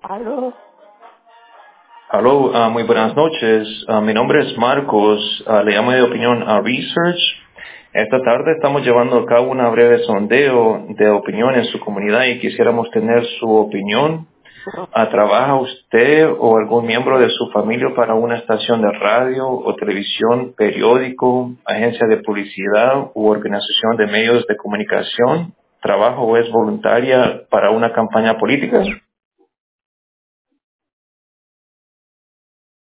Aló, Aló, muy buenas noches. Mi nombre es Marcos. Le llamo de Opinión Research. Esta tarde estamos llevando a cabo una breve sondeo de opinión en su comunidad y quisiéramos tener su opinión. ¿Trabaja usted o algún miembro de su familia para una estación de radio o televisión, periódico, agencia de publicidad u organización de medios de comunicación? ¿Trabaja o es voluntaria para una campaña política?